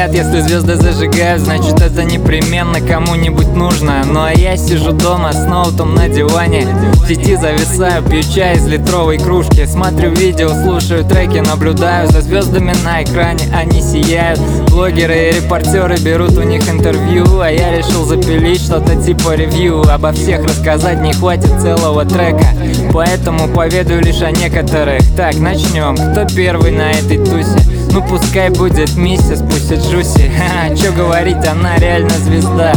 говорят, если звезды зажигают, значит это непременно кому-нибудь нужно. Ну а я сижу дома с ноутом на диване, в сети зависаю, пью чай из литровой кружки, смотрю видео, слушаю треки, наблюдаю за звездами на экране, они сияют. Блогеры и репортеры берут у них интервью, а я решил запилить что-то типа ревью. Обо всех рассказать не хватит целого трека, поэтому поведаю лишь о некоторых. Так, начнем. Кто первый на этой тусе? Ну пускай будет миссис, пусть и Джуси. Ха-ха, чё говорить, она реально звезда.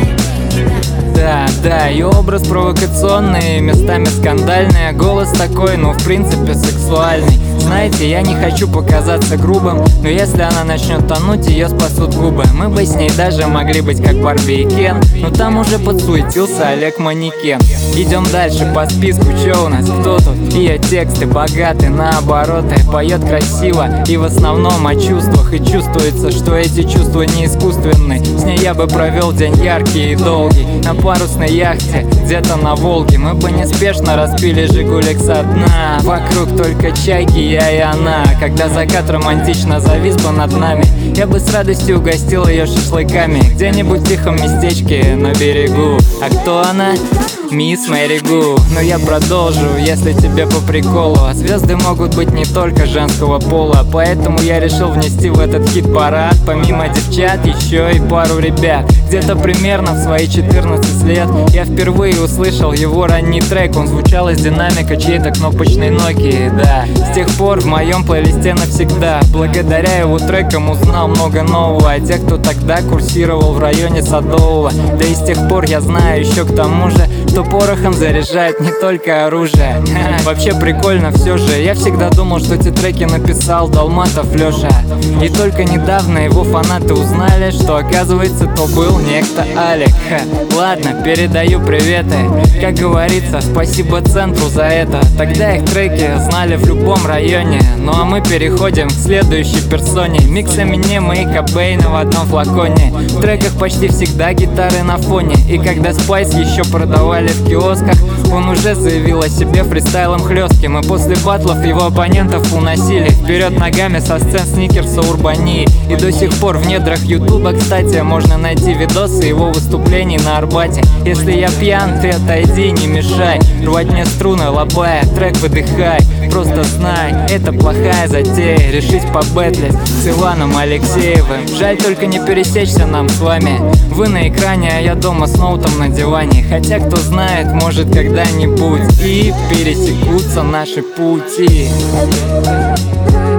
Да, ее образ провокационный, местами скандальный, голос такой, ну в принципе сексуальный. Знаете, я не хочу показаться грубым, но если она начнет тонуть, ее спасут губы. Мы бы с ней даже могли быть как Барби и Кен, но там уже подсуетился Олег Манекен. Идем дальше по списку, чё у нас, кто тут? Ее тексты богаты на обороты, поет красиво и в основном о чувствах. И чувствуется, что эти чувства не искусственны. С ней я бы провел день яркий и долгий на парусной яхте где-то на Волге. Мы бы неспешно распили жигулек со дна. Вокруг только чайки, я и она. Когда закат романтично завис бы над нами, я бы с радостью угостил ее шашлыками где-нибудь в тихом местечке на берегу. А кто она? Мисс Мэри Гу. Но я продолжу, если тебе по приколу. А звезды могут быть не только женского пола, поэтому я решил внести в этот хит-парад помимо девчат еще и пару ребят. Где-то примерно в свои 14 лет я впервые услышал его ранний трек. Он звучал из динамика чьей-то кнопочной Nokia, да. С тех пор в моем плейлисте навсегда. Благодаря его трекам узнал много нового о тех, кто тогда курсировал в районе Садового. Да и с тех пор я знаю еще к тому же, что порохом заряжает не только оружие. Вообще прикольно все же. Я всегда думал, что эти треки написал Долматов Лёша. И только недавно его фанаты узнали, что оказывается то был некто Алик. Ладно, передаю приветы. Как говорится, спасибо центру за это. Тогда их треки знали в любом районе. Ну а мы переходим к следующей персоне. Микс Эминема и Кобейна в одном флаконе. В треках почти всегда гитары на фоне. И когда Спайс еще продавали в киосках, он уже заявил о себе фристайлом хлестким. И после батлов его оппонентов уносили вперед ногами со сцен Сникерса Урбании. И до сих пор в недрах Ютуба, кстати, можно найти видосы его выступлений на Арбате. Если я пьян, ты отойди, не мешай рвать мне струны, лобая, трек выдыхай. Просто знай, это плохая затея решить побэтлить с Иваном Алексеевым. Жаль только не пересечься нам с вами. Вы на экране, а я дома с ноутом на диване. Хотя кто знает, может когда-нибудь и пересекутся наши пути.